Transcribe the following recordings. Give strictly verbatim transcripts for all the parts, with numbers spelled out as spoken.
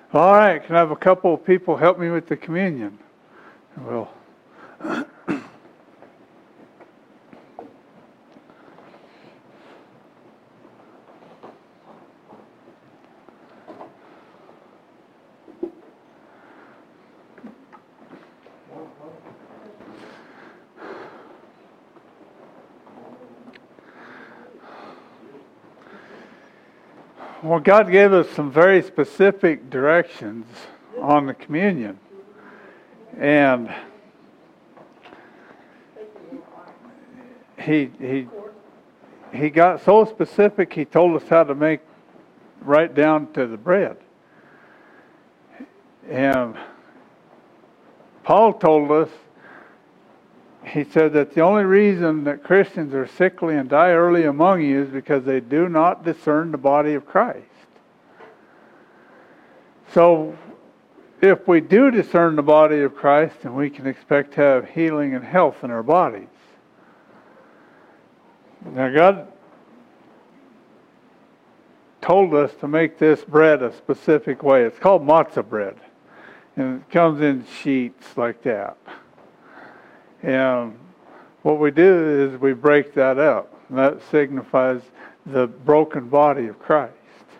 All right, can I have a couple of people help me with the communion? Well, Well, God gave us some very specific directions on the communion. And he he he got so specific, he told us how to make right down to the bread. And Paul told us, he said that the only reason that Christians are sickly and die early among you is because they do not discern the body of Christ. So, if we do discern the body of Christ, then we can expect to have healing and health in our bodies. Now, God told us to make this bread a specific way. It's called matzah bread. And it comes in sheets like that. And what we do is we break that up. And that signifies the broken body of Christ.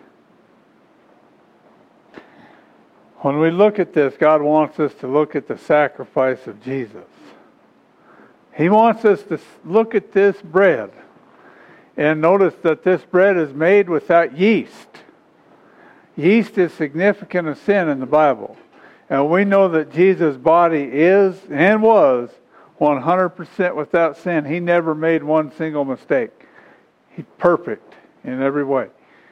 When we look at this, God wants us to look at the sacrifice of Jesus. He wants us to look at this bread and notice that this bread is made without yeast. Yeast is significant of sin in the Bible. And we know that Jesus' body is and was one hundred percent without sin. He never made one single mistake. He's perfect in every way.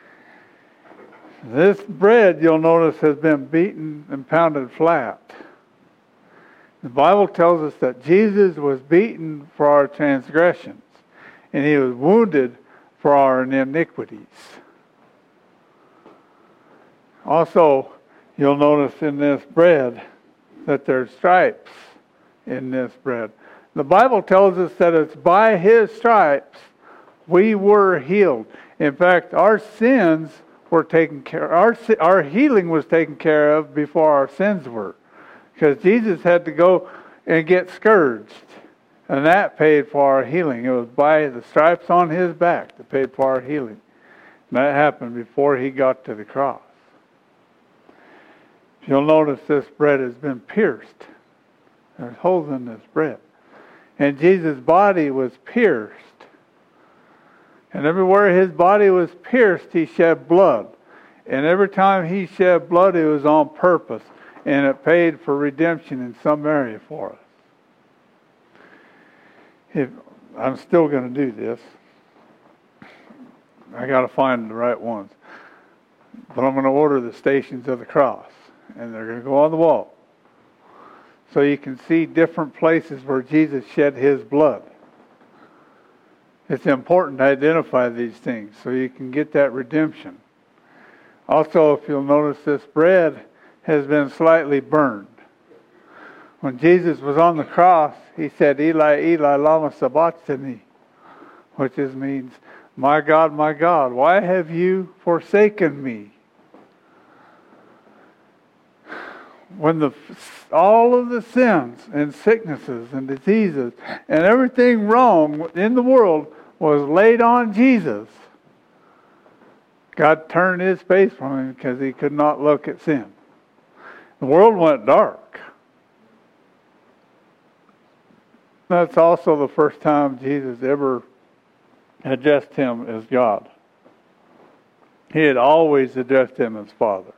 This bread, you'll notice, has been beaten and pounded flat. The Bible tells us that Jesus was beaten for our transgressions, and He was wounded for our iniquities. Also, you'll notice in this bread that there's stripes in this bread. The Bible tells us that it's by His stripes we were healed. In fact, our sins were taken care of. Our, our healing was taken care of before our sins were. Because Jesus had to go and get scourged. And that paid for our healing. It was by the stripes on His back that paid for our healing. And that happened before He got to the cross. You'll notice this bread has been pierced. There's holes in this bread. And Jesus' body was pierced. And everywhere His body was pierced, He shed blood. And every time He shed blood, it was on purpose. And it paid for redemption in some area for us. If, I'm still going to do this. I got to find the right ones. But I'm going to order the Stations of the Cross. And they're going to go on the wall. So you can see different places where Jesus shed His blood. It's important to identify these things so you can get that redemption. Also, if you'll notice, this bread has been slightly burned. When Jesus was on the cross, He said, Eli, Eli, lama sabachthani, which is, means, my God, my God, why have you forsaken me? When the all of the sins and sicknesses and diseases and everything wrong in the world was laid on Jesus, God turned His face from Him because He could not look at sin. The world went dark. That's also the first time Jesus ever addressed Him as God. He had always addressed Him as Father.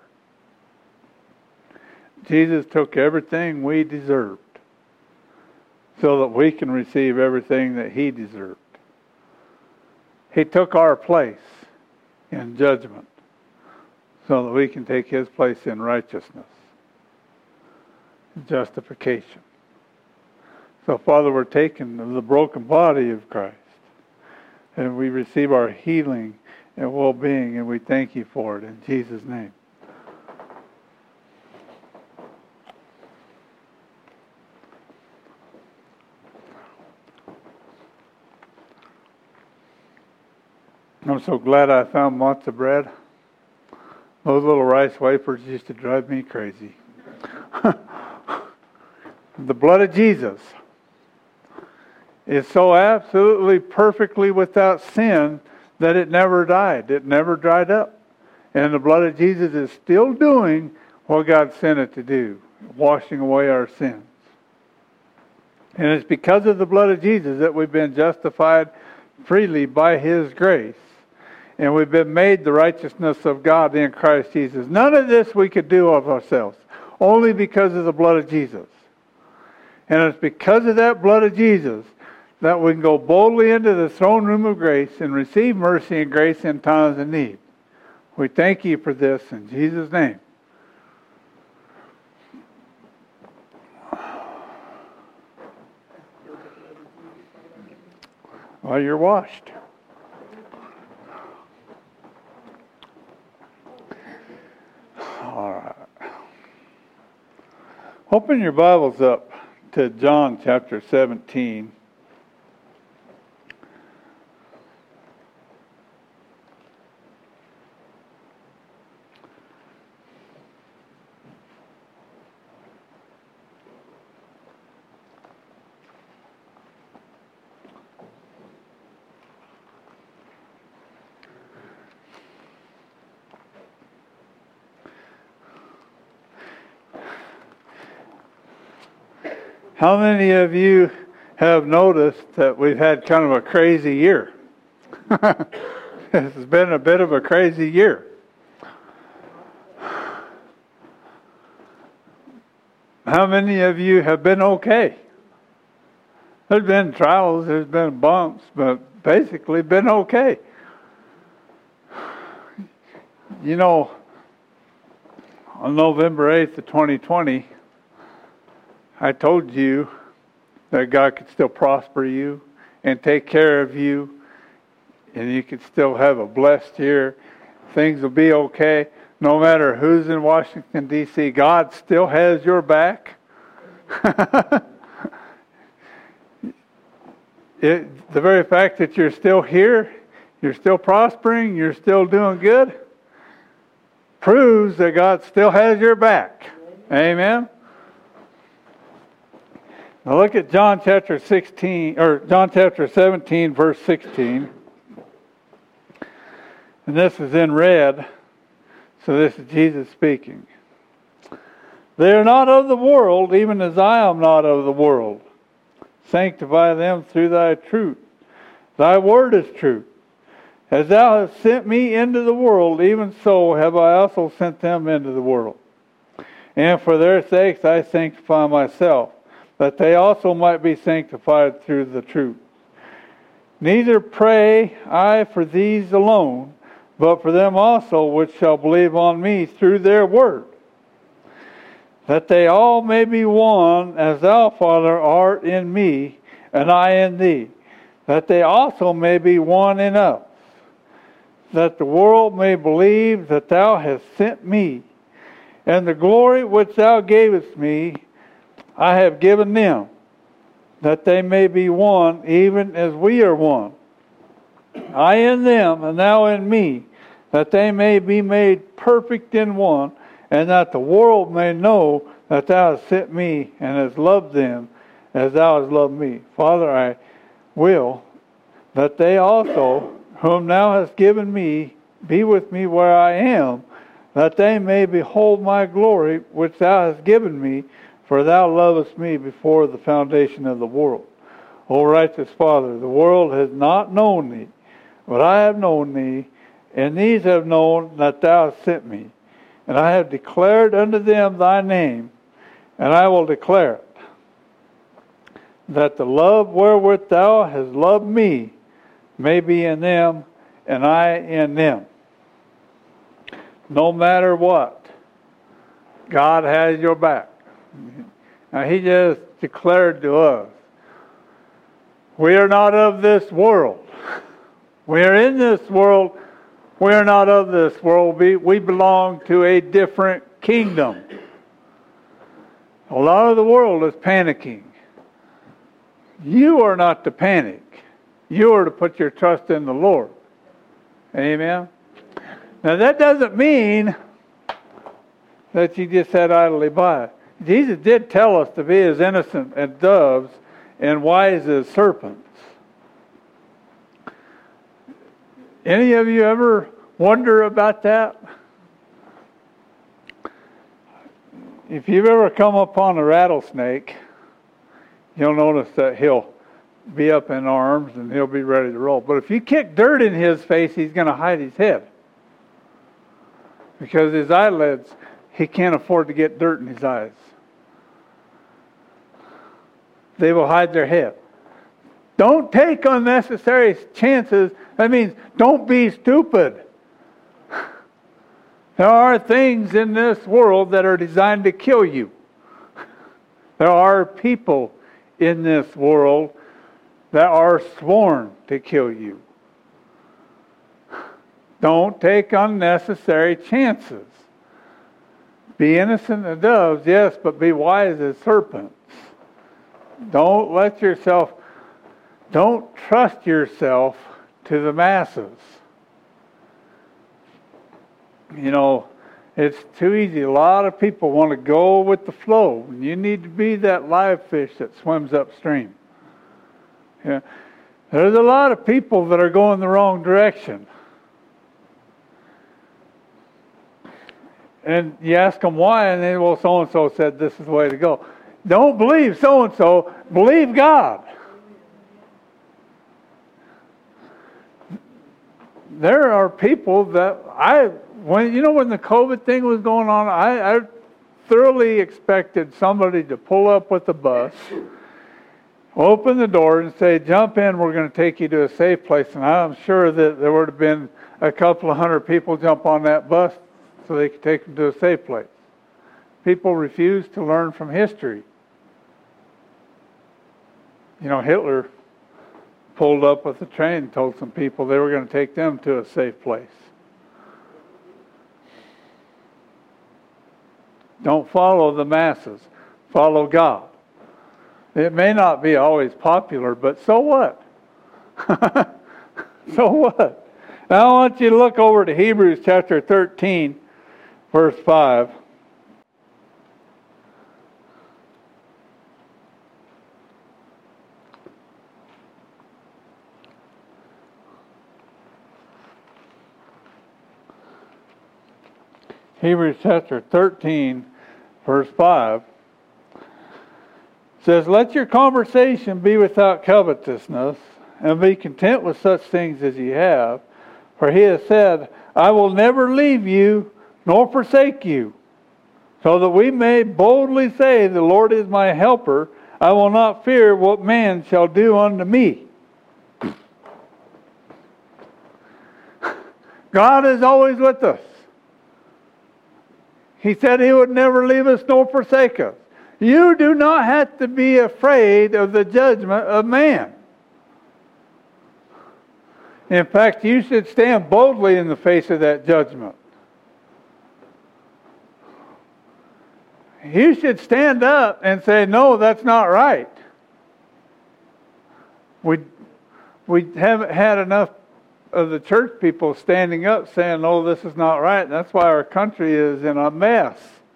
Jesus took everything we deserved so that we can receive everything that He deserved. He took our place in judgment so that we can take His place in righteousness, justification. So, Father, we're taking the broken body of Christ and we receive our healing and well-being, and we thank You for it in Jesus' name. I'm so glad I found matzah bread. Those little rice wafers used to drive me crazy. The blood of Jesus is so absolutely perfectly without sin that it never died. It never dried up. And the blood of Jesus is still doing what God sent it to do, washing away our sins. And it's because of the blood of Jesus that we've been justified freely by His grace. And we've been made the righteousness of God in Christ Jesus. None of this we could do of ourselves. Only because of the blood of Jesus. And it's because of that blood of Jesus that we can go boldly into the throne room of grace and receive mercy and grace in times of need. We thank you for this in Jesus' name. Well, you're washed. All right. Open your Bibles up to John chapter seventeen. How many of you have noticed that we've had kind of a crazy year? This has been a bit of a crazy year. How many of you have been okay? There's been trials, there's been bumps, but basically been okay. You know, on November eighth of twenty twenty, I told you that God could still prosper you and take care of you, and you could still have a blessed year. Things will be okay. No matter who's in Washington, D C, God still has your back. It, the very fact that you're still here, you're still prospering, you're still doing good, proves that God still has your back. Amen? Now look at John chapter sixteen, or John chapter seventeen, verse sixteen. And this is in red, so this is Jesus speaking. They are not of the world, even as I am not of the world. Sanctify them through thy truth. Thy word is truth. As thou hast sent me into the world, even so have I also sent them into the world. And for their sakes I sanctify myself, that they also might be sanctified through the truth. Neither pray I for these alone, but for them also which shall believe on me through their word, that they all may be one, as thou, Father, art in me, and I in thee, that they also may be one in us, that the world may believe that thou hast sent me, and the glory which thou gavest me I have given them, that they may be one, even as we are one. I in them, and thou in me, that they may be made perfect in one, and that the world may know that thou hast sent me, and hast loved them, as thou hast loved me. Father, I will that they also, whom thou hast given me, be with me where I am, that they may behold my glory, which thou hast given me, for thou lovest me before the foundation of the world. O righteous Father, the world has not known thee, but I have known thee, and these have known that thou hast sent me. And I have declared unto them thy name, and I will declare it, that the love wherewith thou hast loved me may be in them, and I in them. No matter what, God has your back. Now, He just declared to us, we are not of this world. We are in this world. We are not of this world. We, we belong to a different kingdom. A lot of the world is panicking. You are not to panic. You are to put your trust in the Lord. Amen? Now, that doesn't mean that you just sat idly by. Jesus did tell us to be as innocent as doves and wise as serpents. Any of you ever wonder about that? If you've ever come upon a rattlesnake, you'll notice that he'll be up in arms and he'll be ready to roll. But if you kick dirt in his face, he's going to hide his head. Because his eyelids, he can't afford to get dirt in his eyes. They will hide their head. Don't take unnecessary chances. That means don't be stupid. There are things in this world that are designed to kill you. There are people in this world that are sworn to kill you. Don't take unnecessary chances. Be innocent as doves, yes, but be wise as serpents. Don't let yourself, don't trust yourself to the masses. You know, it's too easy. A lot of people want to go with the flow. You need to be that live fish that swims upstream. Yeah. There's a lot of people that are going the wrong direction. And you ask them why, and they, well, so-and-so said this is the way to go. Don't believe so-and-so. Believe God. There are people that I, when you know, when the COVID thing was going on, I, I thoroughly expected somebody to pull up with the bus, open the door and say, jump in, we're going to take you to a safe place. And I'm sure that there would have been a couple of hundred people jump on that bus so they could take them to a safe place. People refuse to learn from history. You know, Hitler pulled up with a train and told some people they were going to take them to a safe place. Don't follow the masses. Follow God. It may not be always popular, but so what? So what? Now I want you to look over to Hebrews chapter thirteen, verse five. Hebrews chapter thirteen, verse five says, let your conversation be without covetousness, and be content with such things as ye have. For he has said, I will never leave you, nor forsake you. So that we may boldly say, the Lord is my helper. I will not fear what man shall do unto me. God is always with us. He said He would never leave us nor forsake us. You do not have to be afraid of the judgment of man. In fact, you should stand boldly in the face of that judgment. You should stand up and say, no, that's not right. We, we haven't had enough of the church people standing up saying, no, this is not right. And that's why our country is in a mess.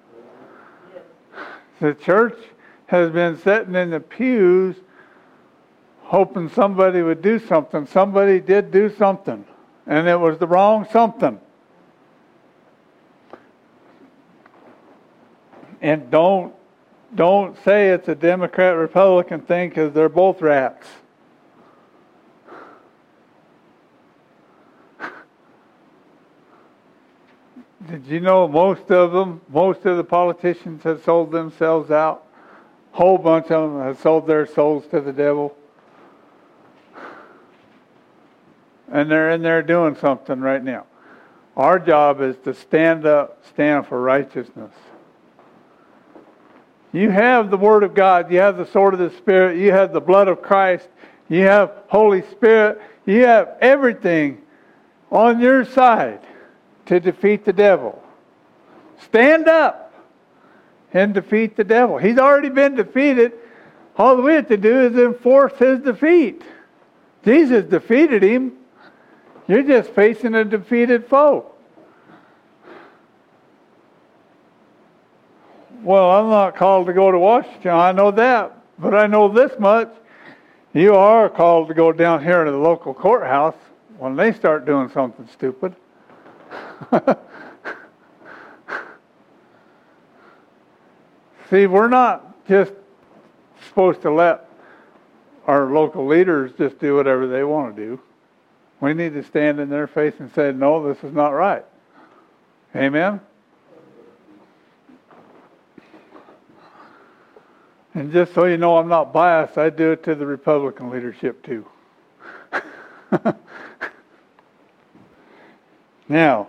The church has been sitting in the pews hoping somebody would do something. Somebody did do something, and it was the wrong something. And don't don't say it's a Democrat-Republican thing, because they're both rats. Did you know most of them, most of the politicians have sold themselves out? A whole bunch of them have sold their souls to the devil. And they're in there doing something right now. Our job is to stand up, stand for righteousness. You have the Word of God. You have the sword of the Spirit. You have the blood of Christ. You have Holy Spirit. You have everything on your side to defeat the devil. Stand up and defeat the devil. He's already been defeated. All we have to do is enforce his defeat. Jesus defeated him. You're just facing a defeated foe. Well, I'm not called to go to Washington. I know that. But I know this much. You are called to go down here to the local courthouse when they start doing something stupid. See, we're not just supposed to let our local leaders just do whatever they want to do. We need to stand in their face and say, no, this is not right. Amen? And just so you know I'm not biased, I do it to the Republican leadership too. Now,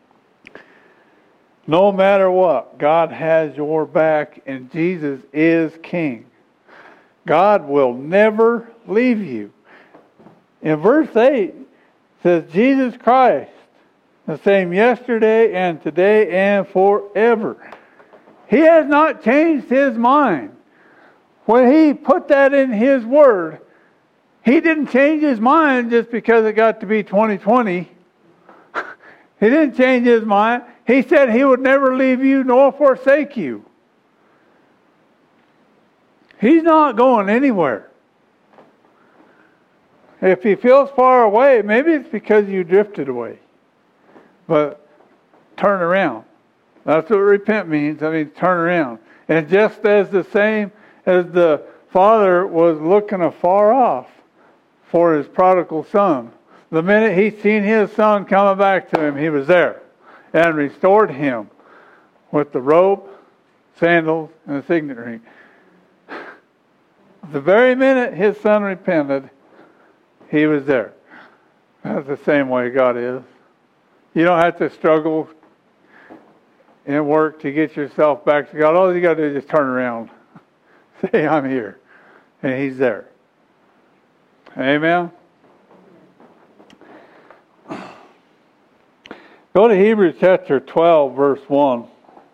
no matter what, God has your back and Jesus is King. God will never leave you. In verse eight, it says, Jesus Christ, the same yesterday and today and forever. He has not changed His mind. When He put that in His Word, He didn't change His mind just because it got to be twenty twenty. He didn't change His mind. He said He would never leave you nor forsake you. He's not going anywhere. If He feels far away, maybe it's because you drifted away. But turn around. That's what repent means. I mean, turn around. And just as the same as the father was looking afar off for his prodigal son, the minute he seen his son coming back to him, he was there and restored him with the robe, sandals, and the signet ring. The very minute his son repented, he was there. That's the same way God is. You don't have to struggle and work to get yourself back to God. All you got to do is just turn around. Say, I'm here. And He's there. Amen? Go to Hebrews chapter twelve, verse one.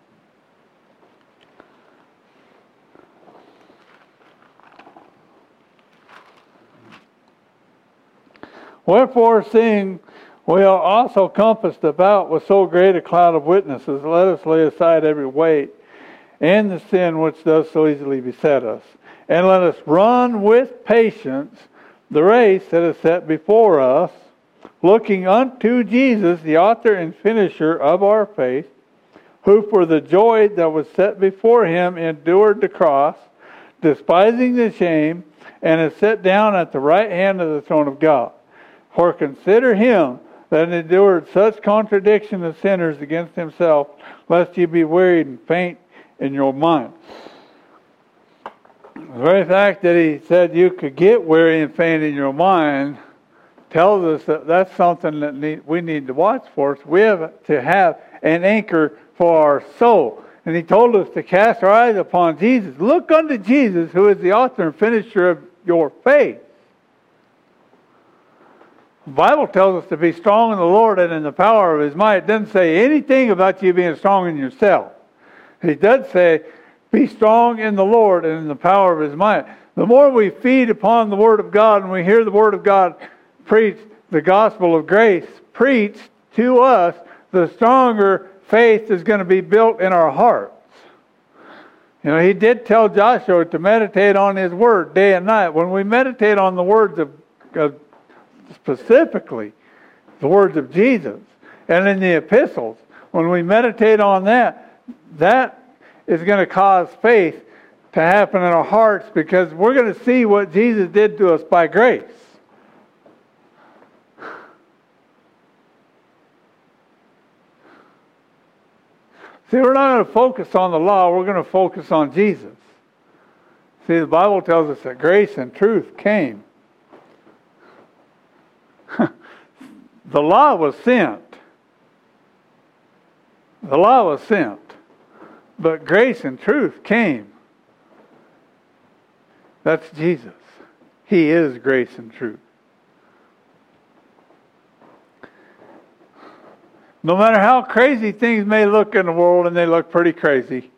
Wherefore, seeing we are also compassed about with so great a cloud of witnesses, let us lay aside every weight and the sin which does so easily beset us, and let us run with patience the race that is set before us, looking unto Jesus, the author and finisher of our faith, who for the joy that was set before Him endured the cross, despising the shame, and is set down at the right hand of the throne of God. For consider Him that endured such contradiction of sinners against Himself, lest ye be wearied and faint in your mind. The very fact that He said you could get weary and faint in your mind tells us that that's something that need, we need to watch for. So we have to have an anchor for our soul. And He told us to cast our eyes upon Jesus. Look unto Jesus, who is the author and finisher of your faith. The Bible tells us to be strong in the Lord and in the power of His might. It doesn't say anything about you being strong in yourself. It does say, be strong in the Lord and in the power of His might. The more we feed upon the Word of God and we hear the Word of God preach, the gospel of grace preached to us, the stronger faith is going to be built in our hearts. You know, He did tell Joshua to meditate on His Word day and night. When we meditate on the words of, of specifically the words of Jesus, and in the epistles, when we meditate on that, that is going to cause faith to happen in our hearts, because we're going to see what Jesus did to us by grace. See, we're not going to focus on the law, we're going to focus on Jesus. See, the Bible tells us that grace and truth came. The law was sent. The law was sent. But grace and truth came. That's Jesus. He is grace and truth. No matter how crazy things may look in the world, and they look pretty crazy.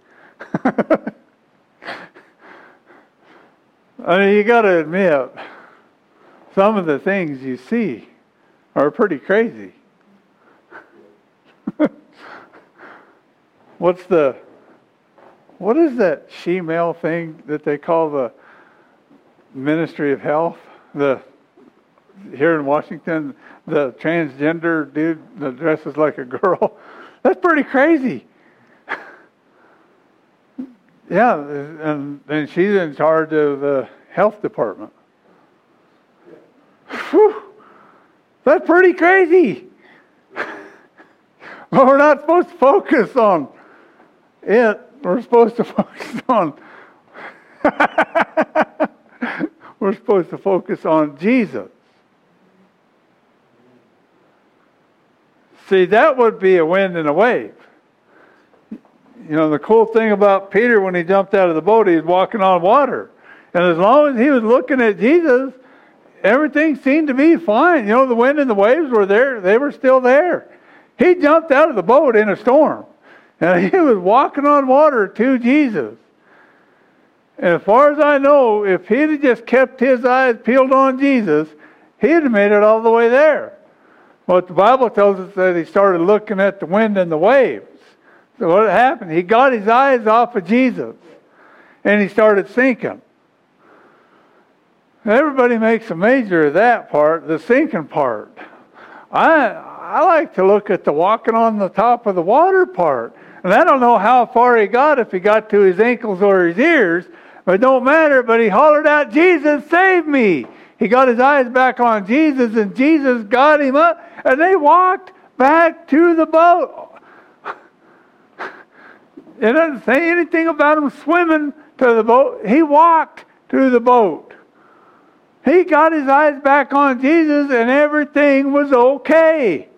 I mean, you got to admit, some of the things you see are pretty crazy. What's the what is that she-male thing that they call the Ministry of Health? The here in Washington, the transgender dude that dresses like a girl. That's pretty crazy. Yeah, and, and she's in charge of the health department. Whew, that's pretty crazy. But we're not supposed to focus on it. We're supposed to focus on we're supposed to focus on Jesus. See, that would be a wind and a wave. You know, the cool thing about Peter when he jumped out of the boat, he was walking on water. And as long as he was looking at Jesus, everything seemed to be fine. You know, the wind and the waves were there. They were still there. He jumped out of the boat in a storm. And he was walking on water to Jesus. And as far as I know, if he'd have just kept his eyes peeled on Jesus, he'd have made it all the way there. But the Bible tells us that he started looking at the wind and the waves. So what happened? He got his eyes off of Jesus. And he started sinking. Everybody makes a major of that part, the sinking part. I I like to look at the walking on the top of the water part. And I don't know how far he got, if he got to his ankles or his ears. But it don't matter. But he hollered out, "Jesus, save me." He got his eyes back on Jesus, and Jesus got him up. And they walked back to the boat. It doesn't say anything about him swimming to the boat. He walked to the boat. He got his eyes back on Jesus, and everything was okay.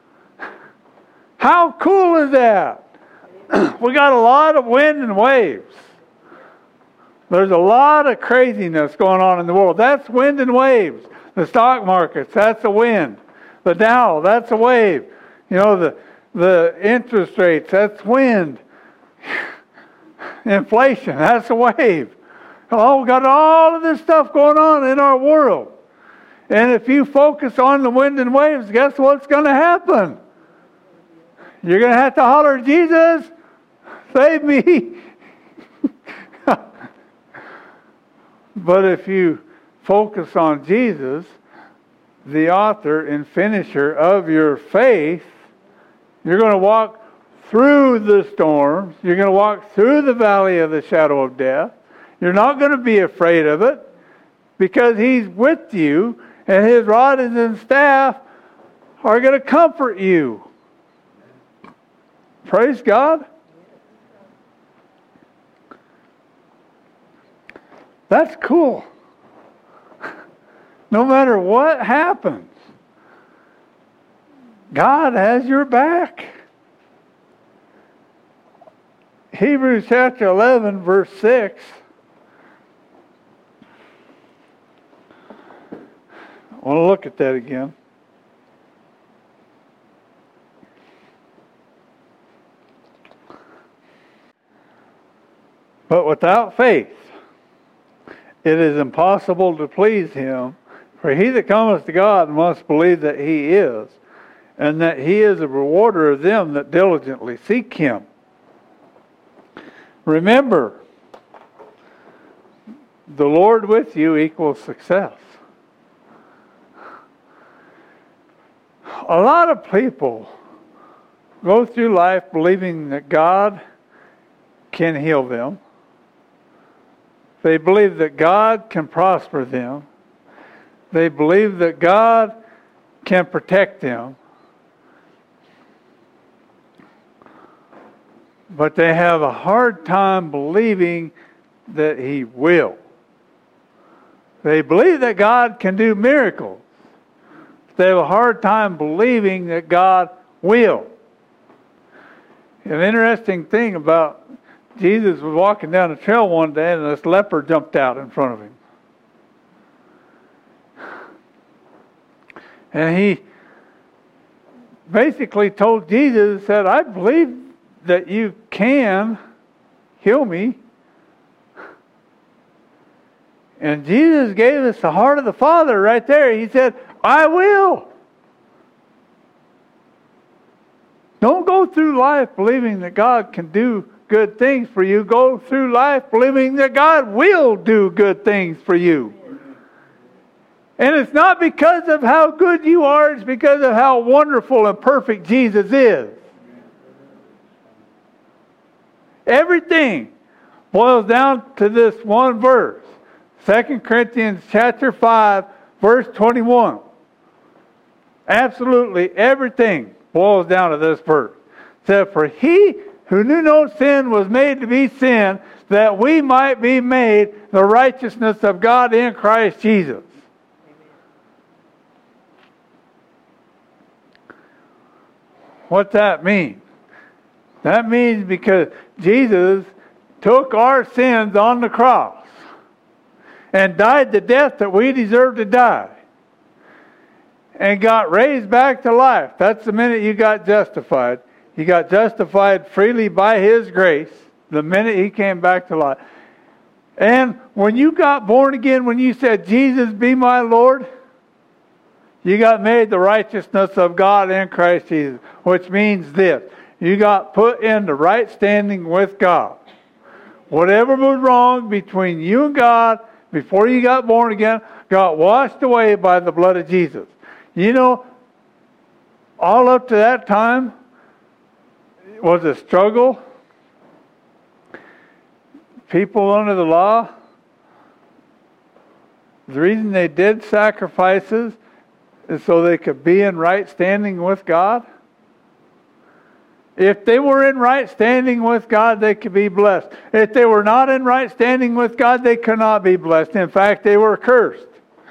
How cool is that? We got a lot of wind and waves. There's a lot of craziness going on in the world. That's wind and waves. The stock markets, that's a wind. The Dow, that's a wave. You know, the the interest rates, that's wind. Inflation, that's a wave. Oh, we got all of this stuff going on in our world. And if you focus on the wind and waves, guess what's going to happen? You're going to have to holler, "Jesus, save me." But if you focus on Jesus, the author and finisher of your faith, you're going to walk through the storms. You're going to walk through the valley of the shadow of death. You're not going to be afraid of it because He's with you, and His rod and His staff are going to comfort you. Praise God. That's cool. No matter what happens, God has your back. Hebrews chapter eleven, verse six. I want to look at that again. But without faith, it is impossible to please Him. For he that cometh to God must believe that He is, and that He is a rewarder of them that diligently seek Him. Remember, the Lord with you equals success. A lot of people go through life believing that God can heal them. They believe that God can prosper them. They believe that God can protect them. But they have a hard time believing that He will. They believe that God can do miracles. They have a hard time believing that God will. An interesting thing about Jesus was walking down the trail one day and this leper jumped out in front of Him. And he basically told Jesus, said, "I believe that you can heal me." And Jesus gave us the heart of the Father right there. He said, "I will." Don't go through life believing that God can do good things for you. Go through life believing that God will do good things for you. And it's not because of how good you are, it's because of how wonderful and perfect Jesus is. Everything boils down to this one verse. Second Corinthians chapter five, verse twenty-one. Absolutely everything boils down to this verse. It says, for he who knew no sin was made to be sin, that we might be made the righteousness of God in Christ Jesus. What's that mean? That means because Jesus took our sins on the cross and died the death that we deserve to die and got raised back to life. That's the minute you got justified. You got justified freely by His grace the minute He came back to life. And when you got born again, when you said, Jesus, be my Lord, you got made the righteousness of God in Christ Jesus, which means this. You got put in the right standing with God. Whatever was wrong between you and God before you got born again got washed away by the blood of Jesus. You know, all up to that time was a struggle. People under the law, the reason they did sacrifices is so they could be in right standing with God. If they were in right standing with God, they could be blessed. If they were not in right standing with God, they could not be blessed. In fact, they were cursed.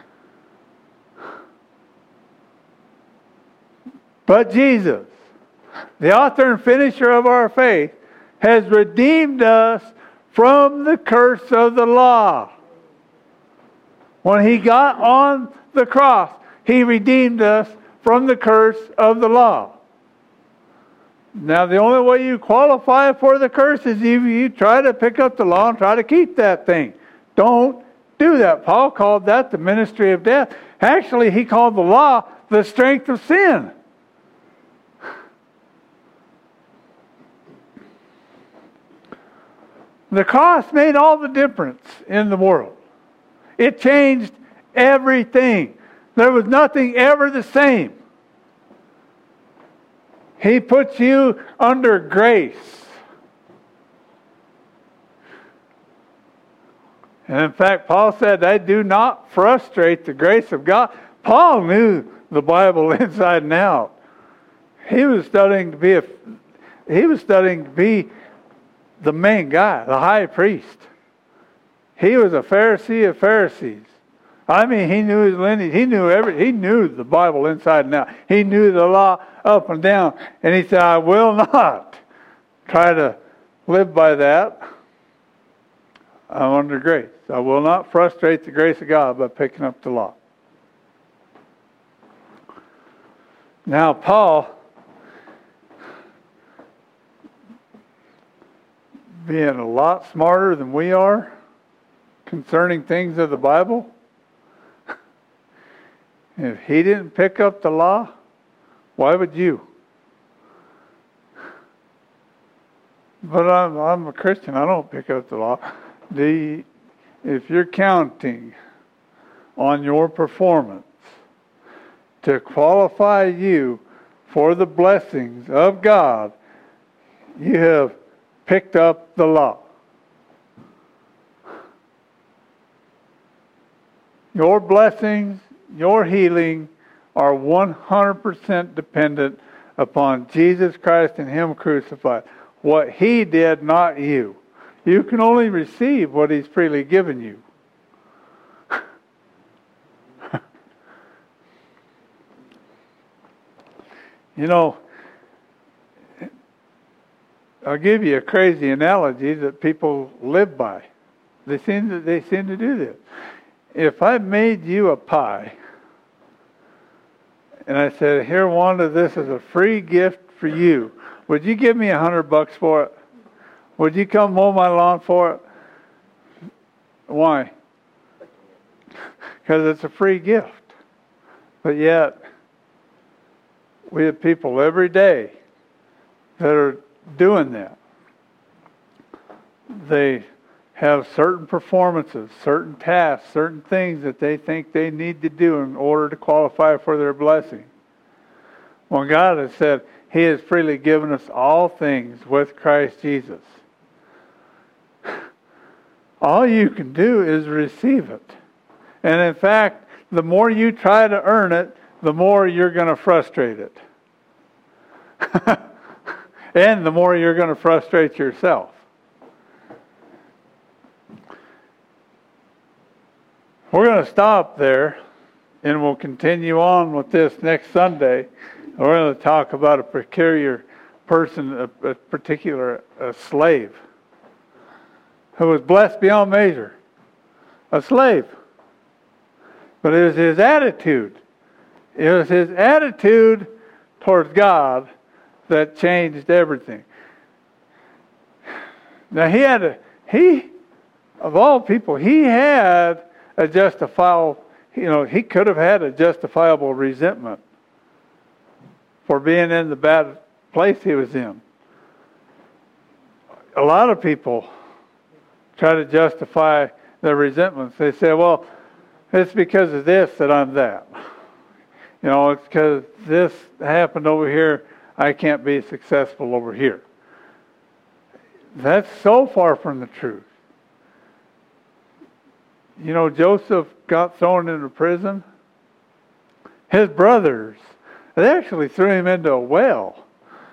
But Jesus, the author and finisher of our faith, has redeemed us from the curse of the law. When He got on the cross, He redeemed us from the curse of the law. Now, the only way you qualify for the curse is if you try to pick up the law and try to keep that thing. Don't do that. Paul called that the ministry of death. Actually, he called the law the strength of sin. The cross made all the difference in the world. It changed everything. There was nothing ever the same. He puts you under grace. And in fact, Paul said, I do not frustrate the grace of God. Paul knew the Bible inside and out. He was studying to be a, he was studying to be the main guy, the high priest. He was a Pharisee of Pharisees. I mean, he knew his lineage. He knew every. He knew the Bible inside and out. He knew the law up and down. And he said, I will not try to live by that. I'm under grace. I will not frustrate the grace of God by picking up the law. Now, Paul, being a lot smarter than we are concerning things of the Bible, if he didn't pick up the law, why would you? But I'm, I'm a Christian. I don't pick up the law. The, if you're counting on your performance to qualify you for the blessings of God, you have picked up the law. Your blessings, your healing are one hundred percent dependent upon Jesus Christ and Him crucified. What He did, not you. You can only receive what He's freely given you. You know, I'll give you a crazy analogy that people live by. They seem to, they seem to do this. If I made you a pie, and I said, here, Wanda, this is a free gift for you, would you give me a hundred bucks for it? Would you come mow my lawn for it? Why? Because it's a free gift. But yet, we have people every day that are doing that. they have certain performances, certain tasks, certain things that they think they need to do in order to qualify for their blessing. When God has said, He has freely given us all things with Christ Jesus. All you can do is receive it. And in fact, the more you try to earn it, the more you're going to frustrate it. And the more you're going to frustrate yourself. We're going to stop there, and we'll continue on with this next Sunday. We're going to talk about a peculiar person, a, a particular a slave, who was blessed beyond measure. A slave. But it was his attitude. It was his attitude towards God that changed everything. Now he had a, he, of all people, he had a justifiable, you know, he could have had a justifiable resentment for being in the bad place he was in. A lot of people try to justify their resentments. They say, well, it's because of this that I'm that. You know, it's because this happened over here, I can't be successful over here. That's so far from the truth. You know, Joseph got thrown into prison. His brothers, they actually threw him into a well.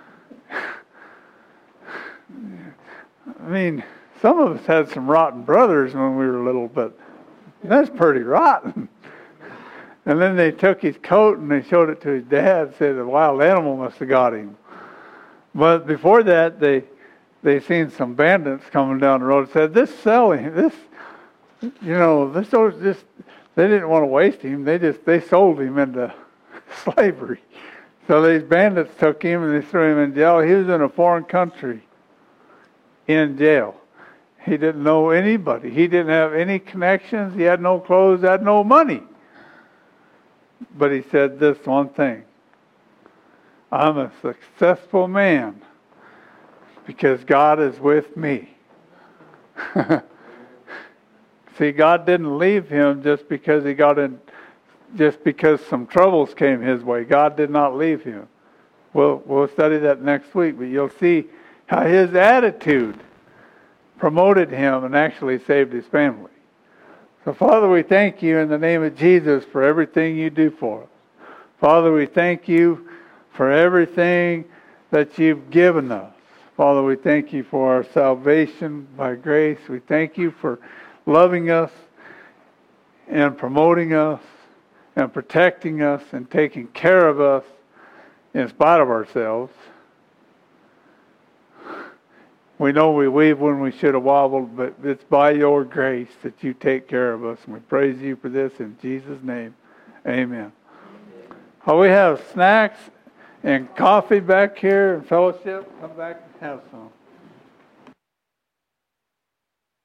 I mean, some of us had some rotten brothers when we were little, but that's pretty rotten. And then they took his coat and they showed it to his dad and said a wild animal must have got him. But before that, they they seen some bandits coming down the road and said, this selling, this, you know, this was just, they didn't want to waste him. They just, they sold him into slavery. So these bandits took him and they threw him in jail. He was in a foreign country in jail. He didn't know anybody. He didn't have any connections. He had no clothes, had no money. But he said this one thing. I'm a successful man because God is with me. See, God didn't leave him just because he got in, just because some troubles came his way. God did not leave him. We'll, we'll study that next week, but you'll see how his attitude promoted him and actually saved his family. So, Father, we thank you in the name of Jesus for everything you do for us. Father, we thank you for everything that you've given us. Father, we thank you for our salvation by grace. We thank you for loving us and promoting us and protecting us and taking care of us in spite of ourselves. We know we weave when we should have wobbled, but it's by your grace that you take care of us. And we praise you for this in Jesus' name. Amen. Oh, we have snacks and coffee back here and fellowship. Come back and have some.